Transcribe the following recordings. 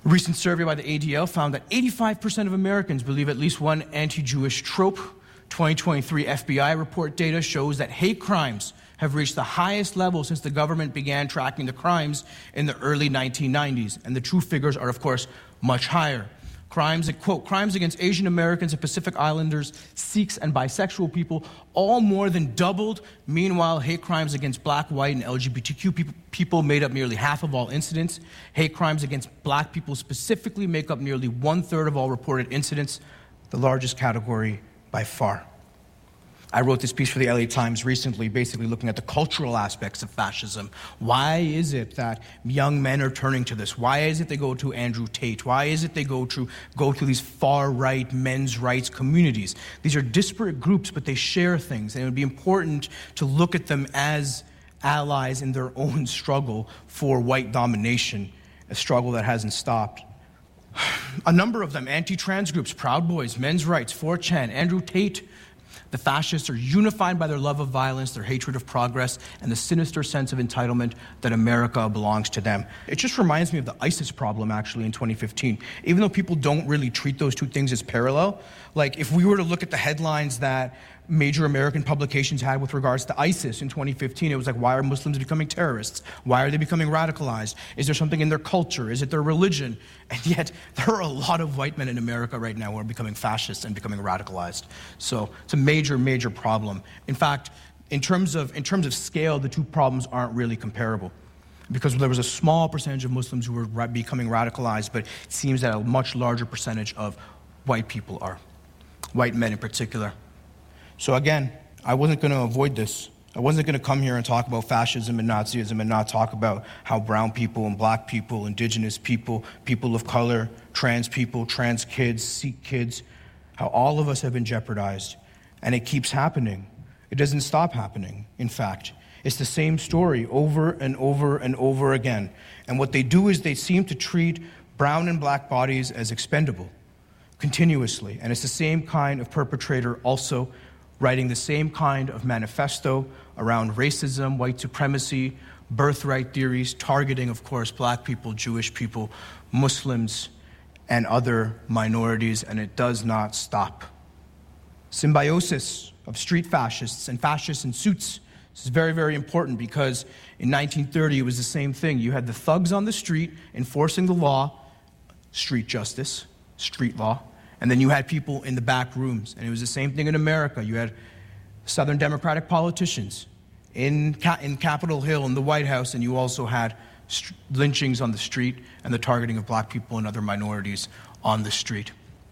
A recent survey by the ADL found that 85% of Americans believe at least one anti-Jewish trope. 2023 FBI report data shows that hate crimes have reached the highest level since the government began tracking the crimes in the early 1990s. And the true figures are, of course, much higher. Crimes, quote, crimes against Asian Americans and Pacific Islanders, Sikhs, and bisexual people all more than doubled. Meanwhile, hate crimes against black, white, and LGBTQ people made up nearly half of all incidents. Hate crimes against black people specifically make up nearly 1/3 of all reported incidents, the largest category by far. I wrote this piece for the LA Times recently, basically looking at the cultural aspects of fascism. Why is it that young men are turning to this? Why is it they go to Andrew Tate? Why is it they go to these far-right men's rights communities? These are disparate groups, but they share things, and it would be important to look at them as allies in their own struggle for white domination, a struggle that hasn't stopped. A number of them, anti-trans groups, Proud Boys, Men's Rights, 4chan, Andrew Tate. The fascists are unified by their love of violence, their hatred of progress, and the sinister sense of entitlement that America belongs to them. It just reminds me of the ISIS problem, actually, in 2015. Even though people don't really treat those two things as parallel, like if we were to look at the headlines that major American publications had with regards to ISIS in 2015, it was like, why are Muslims becoming terrorists? Why are they becoming radicalized? Is there something in their culture? Is it their religion? And yet, there are a lot of white men in America right now who are becoming fascists and becoming radicalized. So it's a major, major problem. In fact, in terms of scale, the two problems aren't really comparable, because there was a small percentage of Muslims who were becoming radicalized, but it seems that a much larger percentage of white people are, white men in particular. So again, I wasn't going to avoid this. I wasn't going to come here and talk about fascism and Nazism and not talk about how brown people and black people, indigenous people, people of color, trans people, trans kids, Sikh kids, how all of us have been jeopardized. And it keeps happening. It doesn't stop happening, in fact. It's the same story over and over and over again. And what they do is they seem to treat brown and black bodies as expendable continuously. And it's the same kind of perpetrator also writing the same kind of manifesto around racism, white supremacy, birthright theories, targeting, of course, black people, Jewish people, Muslims, and other minorities, and it does not stop. Symbiosis of street fascists and fascists in suits. This is very, very important, because in 1930 it was the same thing. You had the thugs on the street enforcing the law, street justice, street law, and then you had people in the back rooms. And it was the same thing in America. You had Southern Democratic politicians in Capitol Hill, in the White House, and you also had lynchings on the street and the targeting of black people and other minorities on the street.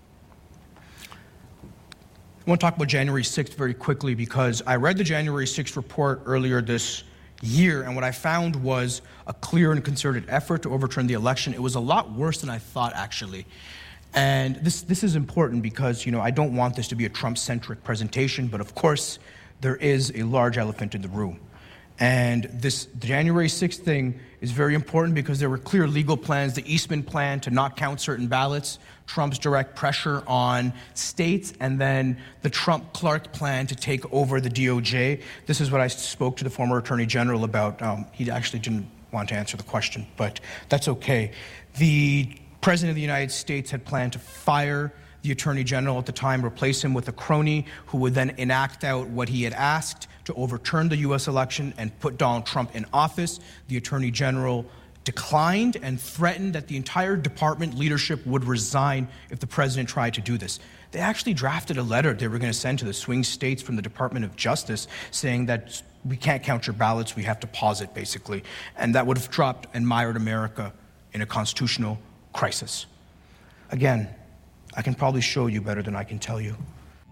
I want to talk about January 6th very quickly, because I read the January 6th report earlier this year, and what I found was a clear and concerted effort to overturn the election. It was a lot worse than I thought, actually. And this is important because, I don't want this to be a Trump-centric presentation, but of course, there is a large elephant in the room. And the January 6th thing is very important because there were clear legal plans, the Eastman plan to not count certain ballots, Trump's direct pressure on states, and then the Trump-Clark plan to take over the DOJ. This is what I spoke to the former Attorney General about. He actually didn't want to answer the question, but that's okay. The President of the United States had planned to fire the Attorney General at the time, replace him with a crony who would then enact out what he had asked to overturn the U.S. election and put Donald Trump in office. The Attorney General declined and threatened that the entire department leadership would resign if the president tried to do this. They actually drafted a letter they were going to send to the swing states from the Department of Justice saying that we can't count your ballots, we have to pause it, basically. And that would have dropped and mired America in a constitutional crisis. Again, I can probably show you better than I can tell you.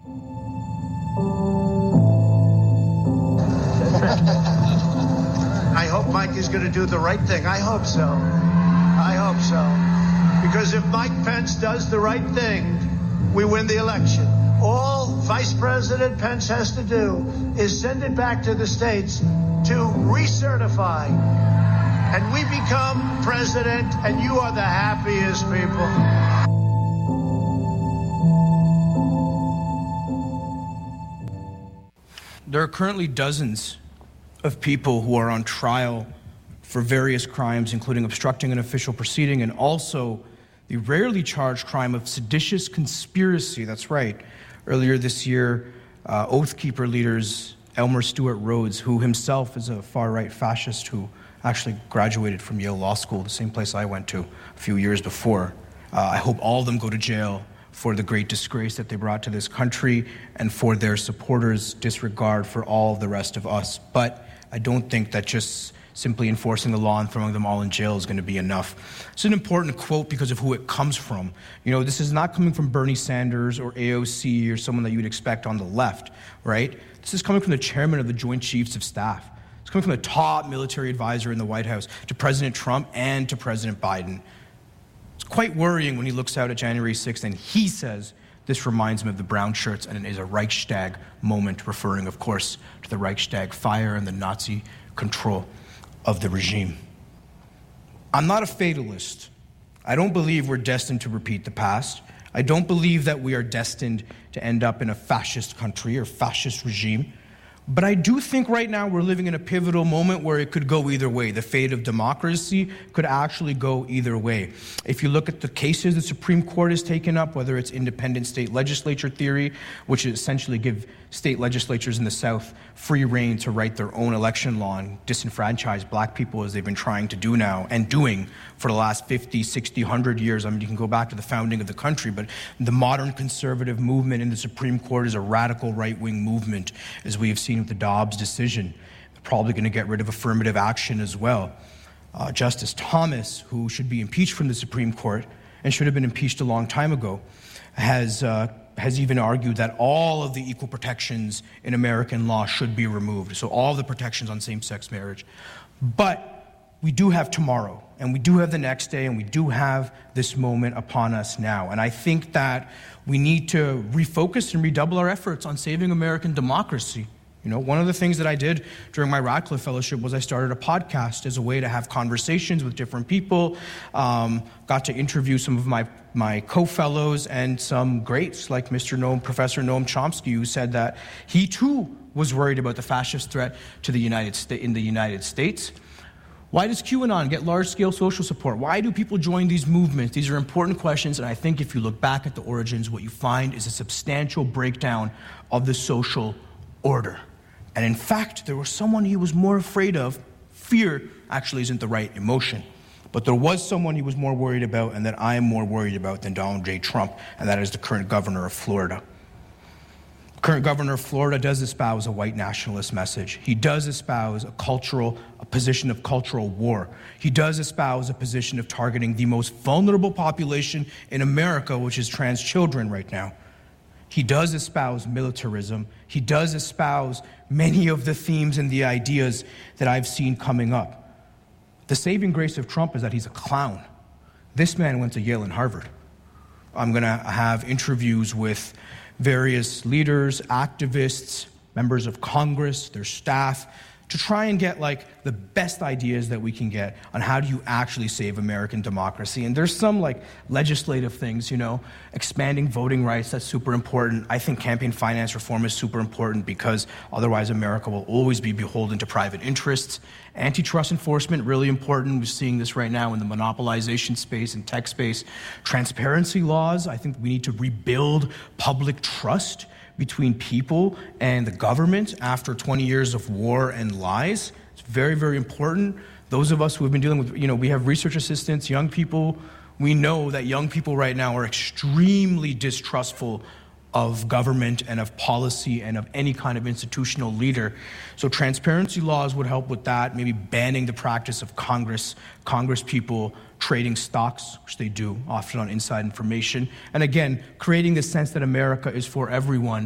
I hope Mike is going to do the right thing. I hope so. I hope so. Because if Mike Pence does the right thing, we win the election. All Vice President Pence has to do is send it back to the states to recertify. And we become president, and you are the happiest people. There are currently dozens of people who are on trial for various crimes, including obstructing an official proceeding and also the rarely charged crime of seditious conspiracy. That's right. Earlier this year, Oath Keeper leaders Elmer Stewart Rhodes, who himself is a far-right fascist who actually graduated from Yale Law School, the same place I went to a few years before. I hope all of them go to jail for the great disgrace that they brought to this country and for their supporters' disregard for all of the rest of us. But I don't think that just simply enforcing the law and throwing them all in jail is going to be enough. It's an important quote because of who it comes from. You know, this is not coming from Bernie Sanders or AOC or someone that you would expect on the left, right? This is coming from the chairman of the Joint Chiefs of Staff. It's coming from the top military advisor in the White House to President Trump and to President Biden. It's quite worrying when he looks out at January 6th and he says, this reminds him of the brown shirts and it is a Reichstag moment, referring, of course, to the Reichstag fire and the Nazi control of the regime. I'm not a fatalist. I don't believe we're destined to repeat the past. I don't believe that we are destined to end up in a fascist country or fascist regime. But I do think right now we're living in a pivotal moment where it could go either way. The fate of democracy could actually go either way. If you look at the cases the Supreme Court has taken up, whether it's independent state legislature theory, which is essentially give state legislatures in the South free rein to write their own election law and disenfranchise black people as they've been trying to do now and doing for the last 50, 60, 100 years. I mean, you can go back to the founding of the country, but the modern conservative movement in the Supreme Court is a radical right-wing movement, as we have seen with the Dobbs decision. They're probably going to get rid of affirmative action as well. Justice Thomas, who should be impeached from the Supreme Court and should have been impeached a long time ago, has even argued that all of the equal protections in American law should be removed. So all the protections on same-sex marriage. But we do have tomorrow, and we do have the next day, and we do have this moment upon us now. And I think that we need to refocus and redouble our efforts on saving American democracy. You know, one of the things that I did during my Radcliffe Fellowship was I started a podcast as a way to have conversations with different people, got to interview some of my co-fellows and some greats like Professor Noam Chomsky, who said that he too was worried about the fascist threat to the United States. Why does QAnon get large-scale social support? Why do people join these movements? These are important questions, and I think if you look back at the origins, what you find is a substantial breakdown of the social order. And in fact, there was someone he was more afraid of. Fear actually isn't the right emotion. But there was someone he was more worried about and that I am more worried about than Donald J. Trump, and that is the current governor of Florida. The current governor of Florida does espouse a white nationalist message. He does espouse a position of cultural war. He does espouse a position of targeting the most vulnerable population in America, which is trans children right now. He does espouse militarism. He does espouse many of the themes and the ideas that I've seen coming up. The saving grace of Trump is that he's a clown. This man went to Yale and Harvard. I'm going to have interviews with various leaders, activists, members of Congress, their staff, to try and get the best ideas that we can get on how do you actually save American democracy. And there's some legislative things, expanding voting rights, that's super important. I think campaign finance reform is super important because otherwise America will always be beholden to private interests. Antitrust enforcement, really important. We're seeing this right now in the monopolization space and tech space. Transparency laws, I think we need to rebuild public trust between people and the government after 20 years of war and lies. It's very, very important. Those of us who have been dealing with, we have research assistants, young people. We know that young people right now are extremely distrustful of government and of policy and of any kind of institutional leader. So transparency laws would help with that, maybe banning the practice of Congress people trading stocks, which they do often on inside information. And again, creating the sense that America is for everyone.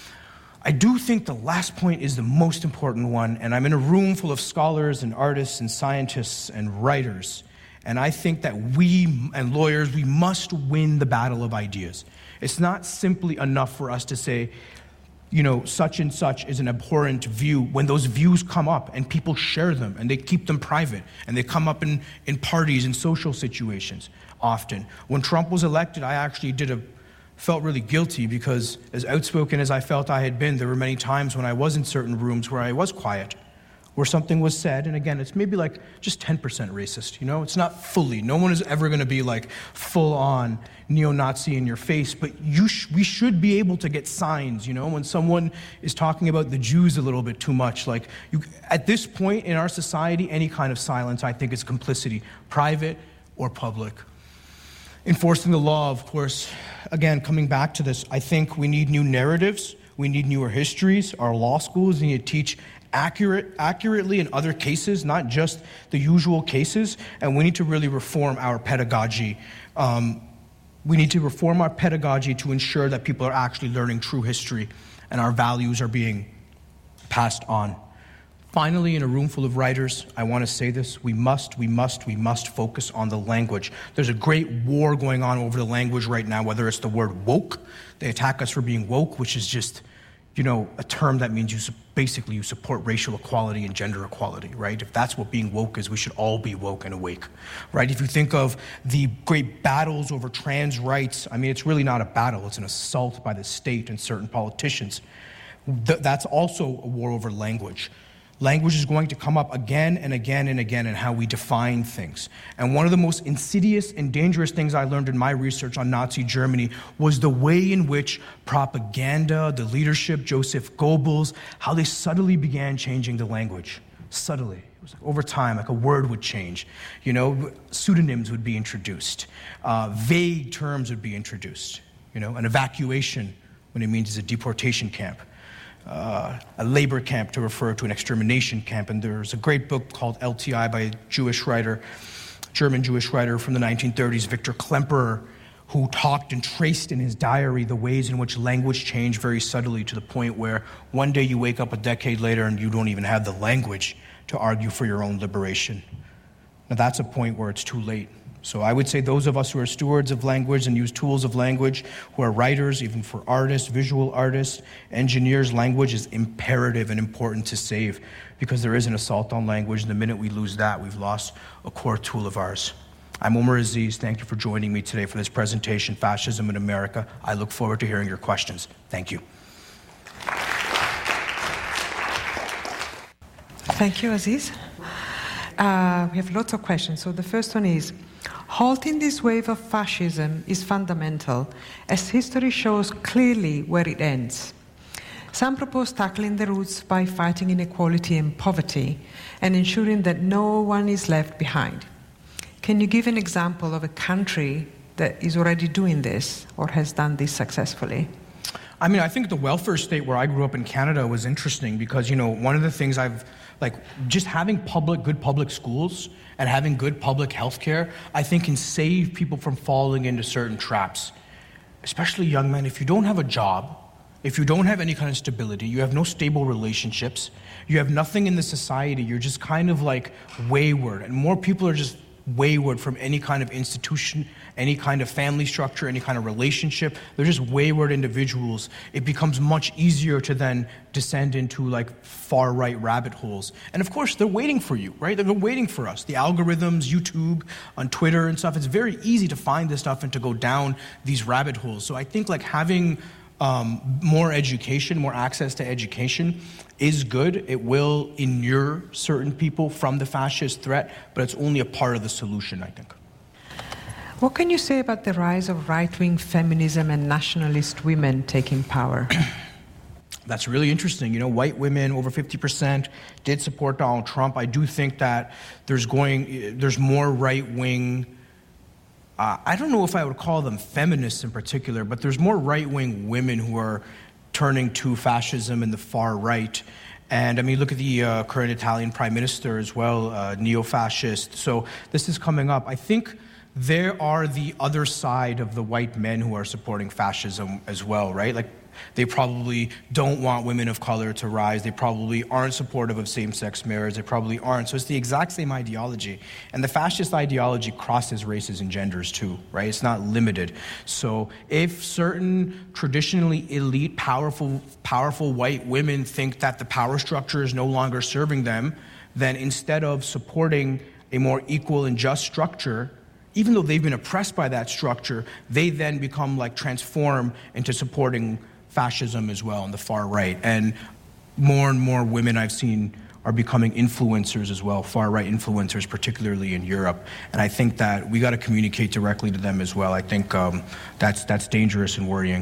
I do think the last point is the most important one, and I'm in a room full of scholars and artists and scientists and writers. And I think that we and lawyers, we must win the battle of ideas. It's not simply enough for us to say, such and such is an abhorrent view when those views come up and people share them and they keep them private and they come up in parties and social situations often. When Trump was elected, I actually felt really guilty because as outspoken as I felt I had been, there were many times when I was in certain rooms where I was quiet, where something was said, and again, it's maybe like just 10% racist, you know? It's not fully. No one is ever going to be like full-on neo-Nazi in your face, but we should be able to get signs, you know, when someone is talking about the Jews a little bit too much. Like, at this point in our society, any kind of silence, I think, is complicity, private or public. Enforcing the law, of course, again, coming back to this, I think we need new narratives. We need newer histories. Our law schools need to teach accurately in other cases, not just the usual cases, and we need to really reform our pedagogy. We need to reform our pedagogy to ensure that people are actually learning true history and our values are being passed on. Finally, in a room full of writers, I want to say this: we must focus on the language. There's a great war going on over the language right now, whether it's the word woke. They attack us for being woke, which is just, you know, a term that means you support racial equality and gender equality, right? If that's what being woke is, we should all be woke and awake, right? If you think of the great battles over trans rights, I mean, it's really not a battle. It's an assault by the state and certain politicians. That's also a war over language. Language is going to come up again and again and again in how we define things. And one of the most insidious and dangerous things I learned in my research on Nazi Germany was the way in which propaganda, the leadership, Joseph Goebbels, how they subtly began changing the language. Subtly. It was like over time, like a word would change. You know, pseudonyms would be introduced. Vague terms would be introduced. You know, an evacuation, when it means it's a deportation camp. A labor camp to refer to an extermination camp. And there's a great book called LTI by a Jewish writer, German Jewish writer from the 1930s, Victor Klemperer, who talked and traced in his diary the ways in which language changed very subtly to the point where one day you wake up a decade later and you don't even have the language to argue for your own liberation. Now that's a point where it's too late. So I would say those of us who are stewards of language and use tools of language, who are writers, even for artists, visual artists, engineers, language is imperative and important to save because there is an assault on language. And the minute we lose that, we've lost a core tool of ours. I'm Omar Aziz. Thank you for joining me today for this presentation, Fascism in America. I look forward to hearing your questions. Thank you. Thank you, Aziz. We have lots of questions. So the first one is, halting this wave of fascism is fundamental, as history shows clearly where it ends. Some propose tackling the roots by fighting inequality and poverty and ensuring that no one is left behind. Can you give an example of a country that is already doing this or has done this successfully? I mean, I think the welfare state where I grew up in Canada was interesting because, you know, one of the things just having good public schools and having good public health care, I think can save people from falling into certain traps. Especially young men, if you don't have a job, if you don't have any kind of stability, you have no stable relationships, you have nothing in the society, you're just kind of like wayward. And more people are just wayward from any kind of institution, any kind of family structure, any kind of relationship. They're just wayward individuals. It becomes much easier to then descend into like far-right rabbit holes. And of course, they're waiting for you, right? They've been waiting for us. The algorithms, YouTube, on Twitter and stuff, it's very easy to find this stuff and to go down these rabbit holes. So I think like having more education, more access to education is good. It will inure certain people from the fascist threat, but it's only a part of the solution, I think. What can you say about the rise of right-wing feminism and nationalist women taking power? That's really interesting. You know, white women, over 50%, did support Donald Trump. I do think that there's more right-wing, I don't know if I would call them feminists in particular, but there's more right-wing women who are turning to fascism and the far right. And I mean, look at the current Italian prime minister as well, neo-fascist. So this is coming up. I think there are the other side of the white men who are supporting fascism as well, right? Like, they probably don't want women of color to rise. They probably aren't supportive of same-sex marriage. They probably aren't. So it's the exact same ideology. And the fascist ideology crosses races and genders too, right? It's not limited. So if certain traditionally elite, powerful white women think that the power structure is no longer serving them, then instead of supporting a more equal and just structure, even though they've been oppressed by that structure, they then become like transform into supporting fascism as well on the far right. And more women I've seen are becoming influencers as well, far-right influencers, particularly in Europe. And I think that we got to communicate directly to them as well. I think that's dangerous and worrying.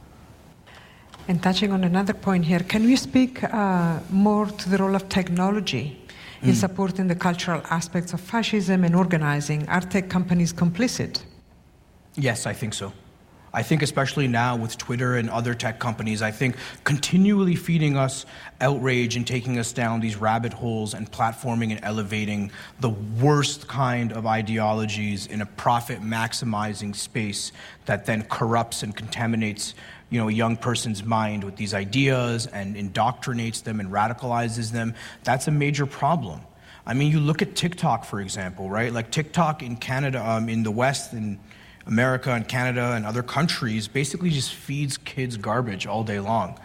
And touching on another point here, can we speak more to the role of technology in supporting the cultural aspects of fascism and organizing? Are tech companies complicit? Yes, I think so. I think especially now with Twitter and other tech companies, I think continually feeding us outrage and taking us down these rabbit holes and platforming and elevating the worst kind of ideologies in a profit-maximizing space that then corrupts and contaminates a young person's mind with these ideas and indoctrinates them and radicalizes them. That's a major problem. I mean, you look at TikTok, for example, right? Like TikTok in Canada, in the West, in America and Canada and other countries, basically just feeds kids garbage all day long,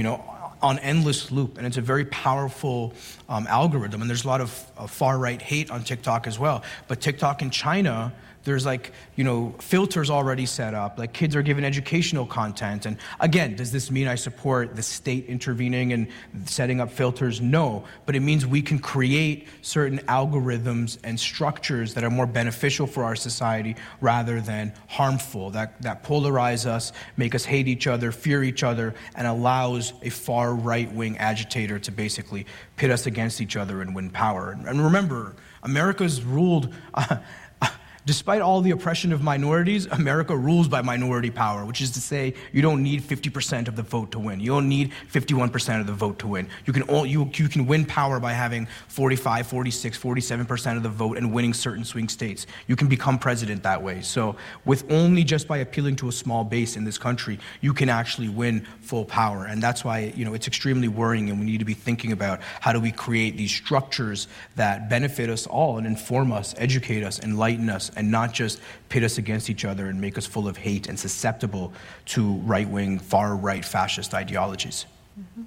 on endless loop. And it's a very powerful algorithm. And there's a lot of far-right hate on TikTok as well. But TikTok in China, there's filters already set up, like kids are given educational content. And again, does this mean I support the state intervening and setting up filters? No, but it means we can create certain algorithms and structures that are more beneficial for our society rather than harmful, that polarize us, make us hate each other, fear each other, and allows a far right-wing agitator to basically pit us against each other and win power. And remember, America's ruled... Despite all the oppression of minorities, America rules by minority power, which is to say you don't need 50% of the vote to win. You don't need 51% of the vote to win. You can win power by having 45, 46, 47% of the vote and winning certain swing states. You can become president that way. So with only just by appealing to a small base in this country, you can actually win full power. And that's why, it's extremely worrying, and we need to be thinking about how do we create these structures that benefit us all and inform us, educate us, enlighten us, and not just pit us against each other and make us full of hate and susceptible to right-wing, far-right fascist ideologies. Mm-hmm.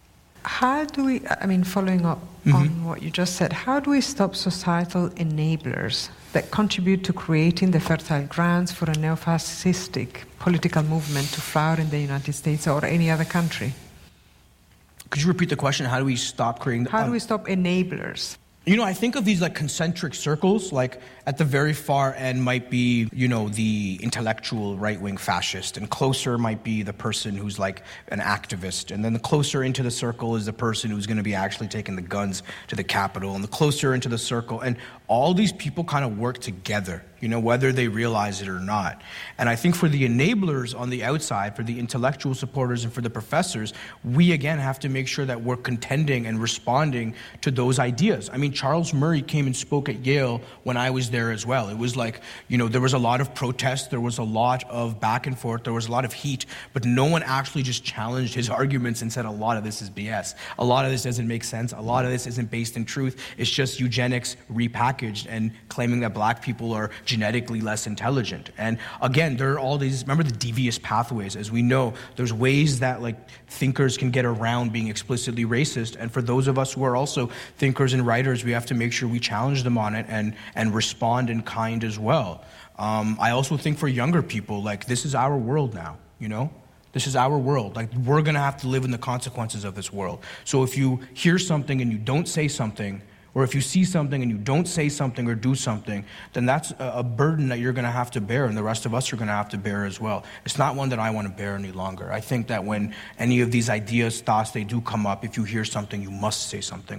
How do we, following up on what you just said, how do we stop societal enablers that contribute to creating the fertile grounds for a neo-fascistic political movement to flower in the United States or any other country? Could you repeat the question? How do we stop creating... How do we stop enablers? I think of these concentric circles, at the very far end might be, the intellectual right-wing fascist, and closer might be the person who's an activist, and then the closer into the circle is the person who's going to be actually taking the guns to the Capitol, and the closer into the circle, and all these people kind of work together, whether they realize it or not. And I think for the enablers on the outside, for the intellectual supporters and for the professors, we again have to make sure that we're contending and responding to those ideas. Charles Murray came and spoke at Yale when I was there as well. It was there was a lot of protest, there was a lot of back and forth, there was a lot of heat, but no one actually just challenged his arguments and said a lot of this is BS. A lot of this doesn't make sense. A lot of this isn't based in truth. It's just eugenics repackaged and claiming that black people are genetically less intelligent. And again, there are all these, remember the devious pathways. As we know, there's ways that thinkers can get around being explicitly racist. And for those of us who are also thinkers and writers, we have to make sure we challenge them on it and respond in kind as well. I also think for younger people, this is our world now, This is our world. We're going to have to live in the consequences of this world. So if you hear something and you don't say something, or if you see something and you don't say something or do something, then that's a burden that you're going to have to bear, and the rest of us are going to have to bear as well. It's not one that I want to bear any longer. I think that when any of these ideas, thoughts, they do come up, if you hear something, you must say something.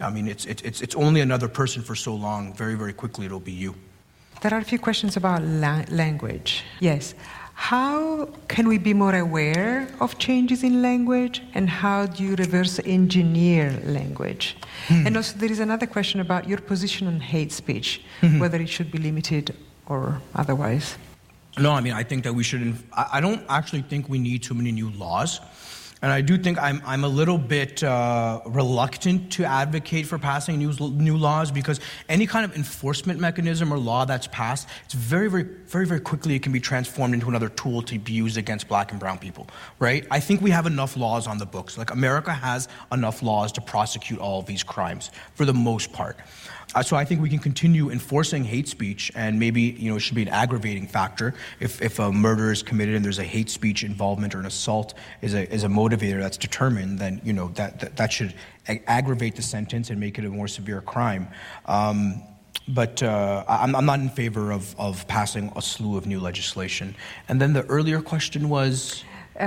It's only another person for so long. Very, very quickly, it'll be you. There are a few questions about language. Yes. How can we be more aware of changes in language, and how do you reverse engineer language? And also there is another question about your position on hate speech, whether it should be limited or otherwise. No, I think that we shouldn't. I don't actually think we need too many new laws. And I do think I'm a little bit reluctant to advocate for passing new laws, because any kind of enforcement mechanism or law that's passed, it's very, very, very, very quickly it can be transformed into another tool to be used against black and brown people, right? I think we have enough laws on the books. America has enough laws to prosecute all of these crimes for the most part. So I think we can continue enforcing hate speech, and maybe it should be an aggravating factor if a murder is committed and there's a hate speech involvement or an assault is a motivator that's determined. Then that should aggravate the sentence and make it a more severe crime. But I'm not in favor of passing a slew of new legislation. And then the earlier question was.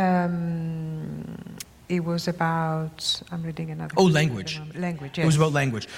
It was about, I'm reading another. Oh, language. Language, yes. It was about language.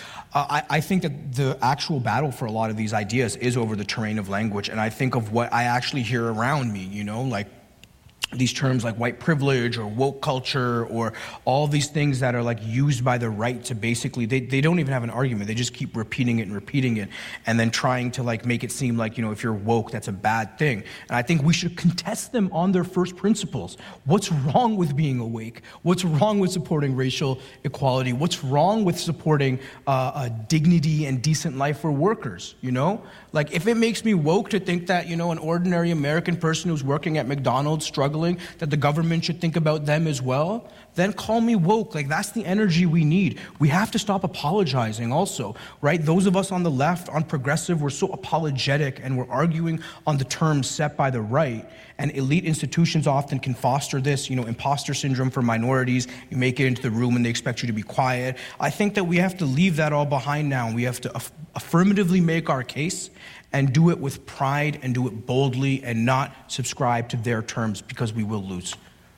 I think that the actual battle for a lot of these ideas is over the terrain of language. And I think of what I actually hear around me, like these terms like white privilege or woke culture or all these things that are like used by the right to basically, they don't even have an argument. They just keep repeating it and then trying to like make it seem like, if you're woke, that's a bad thing. And I think we should contest them on their first principles. What's wrong with being awake? What's wrong with supporting racial equality? What's wrong with supporting a dignity and decent life for workers, Like if it makes me woke to think that, an ordinary American person who's working at McDonald's struggling, that the government should think about them as well, then call me woke. Like that's the energy we need. We have to stop apologizing also, right? Those of us on the left, on progressive, we're so apologetic and we're arguing on the terms set by the right. And elite institutions often can foster this, imposter syndrome for minorities. You make it into the room and they expect you to be quiet. I think that we have to leave that all behind now. We have to affirmatively make our case and do it with pride and do it boldly and not subscribe to their terms because we will lose.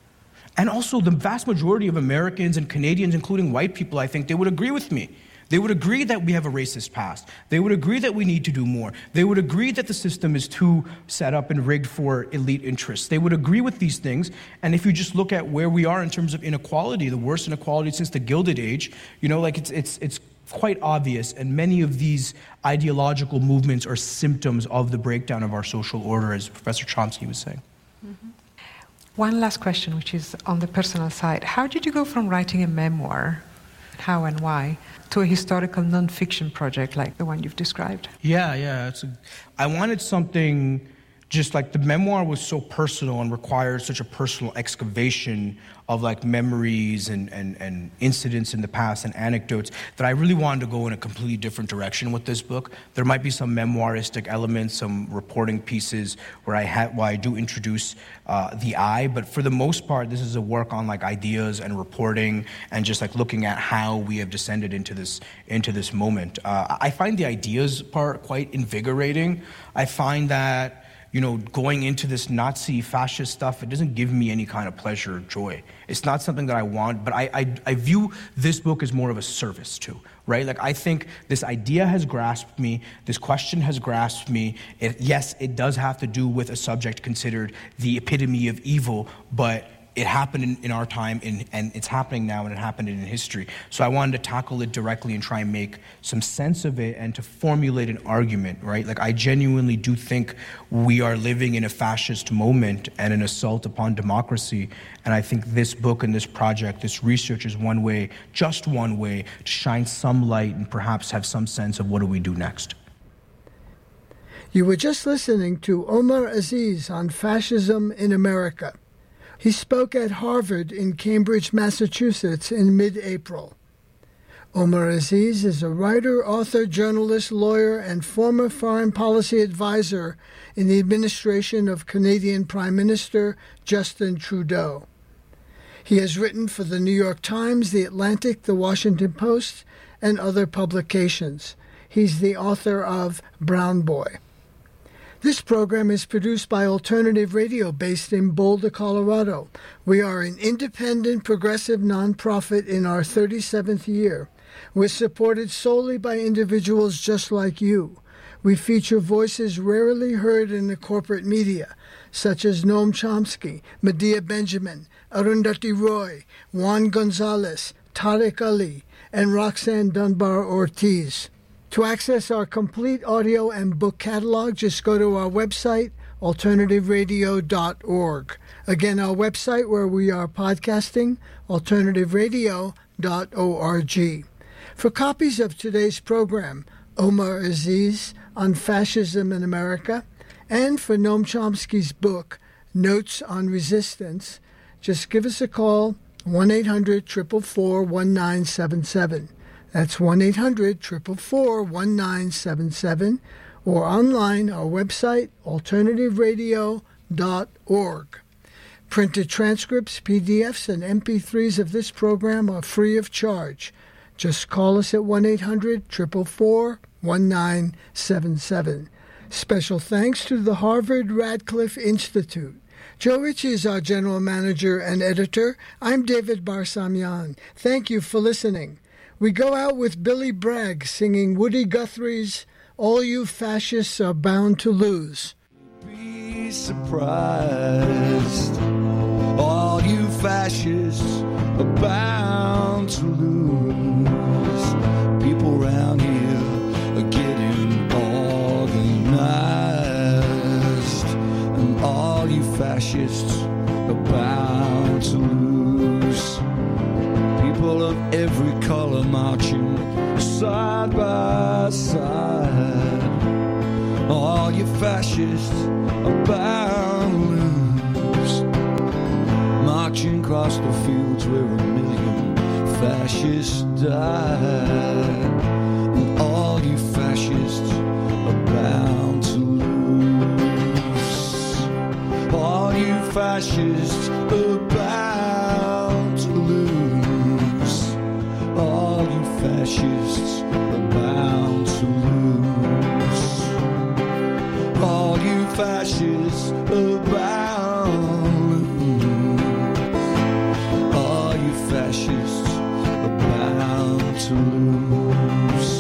And also the vast majority of Americans and Canadians, including white people, I think they would agree with me. They would agree that we have a racist past. They would agree that we need to do more. They would agree that the system is too set up and rigged for elite interests. They would agree with these things. And if you just look at where we are in terms of inequality, the worst inequality since the Gilded Age, it's quite obvious. And many of these ideological movements are symptoms of the breakdown of our social order, as Professor Chomsky was saying. Mm-hmm. One last question, which is on the personal side. How did you go from writing a memoir, how and why, to a historical nonfiction project like the one you've described? Yeah. I wanted something just like the memoir was so personal and required such a personal excavation of like memories and incidents in the past and anecdotes that I really wanted to go in a completely different direction with this book. There might be some memoiristic elements, some reporting pieces where I do introduce the I, but for the most part, this is a work on like ideas and reporting and just like looking at how we have descended into this moment. I find the ideas part quite invigorating. I find that going into this Nazi fascist stuff, it doesn't give me any kind of pleasure or joy. It's not something that I want, but I view this book as more of a service too, right? Like I think this idea has grasped me, this question has grasped me. Yes, it does have to do with a subject considered the epitome of evil, but it happened in our time, and it's happening now, and it happened in history. So I wanted to tackle it directly and try and make some sense of it and to formulate an argument, right? Like I genuinely do think we are living in a fascist moment and an assault upon democracy. And I think this book and this project, this research is one way, just one way, to shine some light and perhaps have some sense of what do we do next. You were just listening to Omar Aziz on Fascism in America. He spoke at Harvard in Cambridge, Massachusetts in mid-April. Omar Aziz is a writer, author, journalist, lawyer, and former foreign policy advisor in the administration of Canadian Prime Minister Justin Trudeau. He has written for the New York Times, The Atlantic, The Washington Post, and other publications. He's the author of Brown Boy. This program is produced by Alternative Radio based in Boulder, Colorado. We are an independent, progressive nonprofit in our 37th year. We're supported solely by individuals just like you. We feature voices rarely heard in the corporate media, such as Noam Chomsky, Medea Benjamin, Arundhati Roy, Juan Gonzalez, Tariq Ali, and Roxanne Dunbar Ortiz. To access our complete audio and book catalog, just go to our website, alternativeradio.org. Again, our website where we are podcasting, alternativeradio.org. For copies of today's program, Omar Aziz on Fascism in America, and for Noam Chomsky's book, Notes on Resistance, just give us a call, 1-800-444-1977. That's 1-800-444-1977, or online, our website, alternativeradio.org. Printed transcripts, PDFs, and MP3s of this program are free of charge. Just call us at 1-800-444-1977. Special thanks to the Harvard Radcliffe Institute. Joe Ritchie is our general manager and editor. I'm David Barsamian. Thank you for listening. We go out with Billy Bragg singing Woody Guthrie's All You Fascists Are Bound to Lose. Be surprised. All you fascists are bound to lose. People around here are getting organized, and all you fascists are bound to lose. People of every color marching side by side. All you fascists are bound to lose. Marching across the fields where 1 million fascists died. And all you fascists are bound to lose. All you fascists are bound to lose. All you fascists are bound to lose. All you fascists are bound to lose. All you fascists are bound to lose.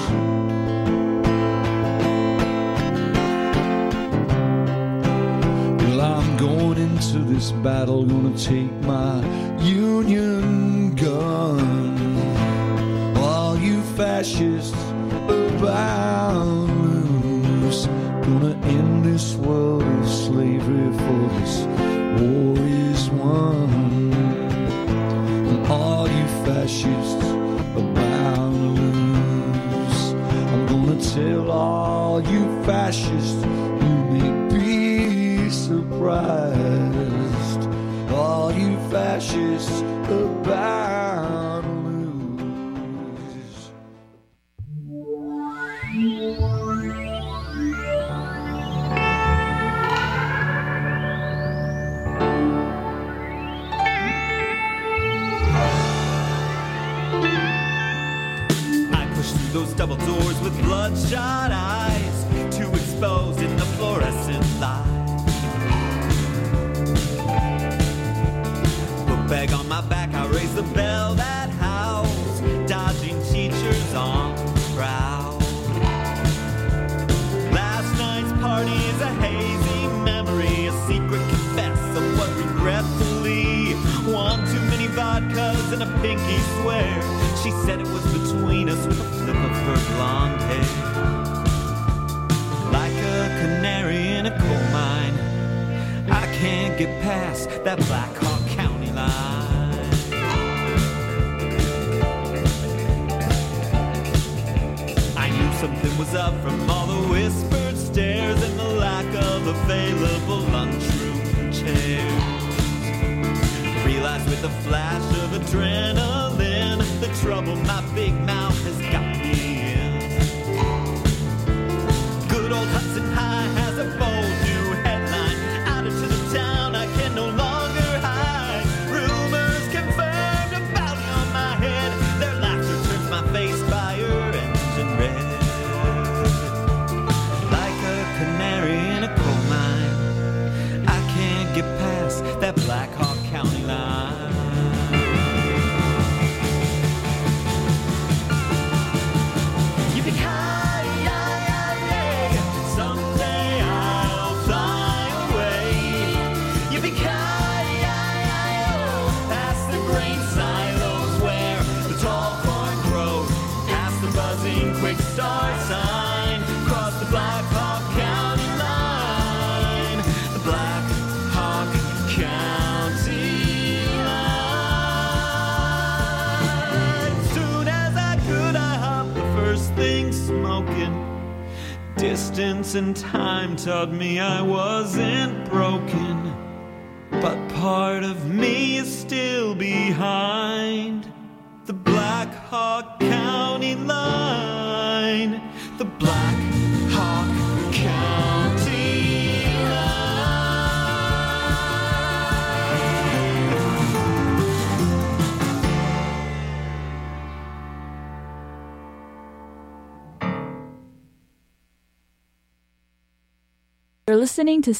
Well, I'm going into this battle, gonna take my Union gun. All you fascists are bound to lose. Gonna end this world of slavery, for this war is won. And all you fascists are bound to lose. I'm gonna tell all you fascists, you may be surprised. All you fascists are bound to lose. Those double doors with bloodshot eyes, too exposed in the fluorescent light. Book bag on my back, I raise the bell that howls, dodging teachers on the prowl. Last night's party is a hazy memory, a secret confess of what regretfully one too many vodkas and a pinky swear. She said it was between us with a flip of her blonde hair. Like a canary in a coal mine, I can't get past that Black Hawk County line. I knew something was up from all the whispered stares and the lack of available lunchroom chairs. Realized with a flash of adrenaline the trouble my big mouth has got me in. Good old Hudson High has a bold new headline. Outed to the town, I can no longer hide. Rumors confirmed a bounty on my head. Their laughter turns my face fire engine red. Like a canary in a coal mine, I can't get past that Black Hawk County line. Star sign, cross the Black Hawk County line. The Black Hawk County line. Soon as I could, I hopped the first thing smoking. Distance and time taught me I wasn't broken, but part of me is still behind. the Black Hawk County line, the Black Hawk County You're listening to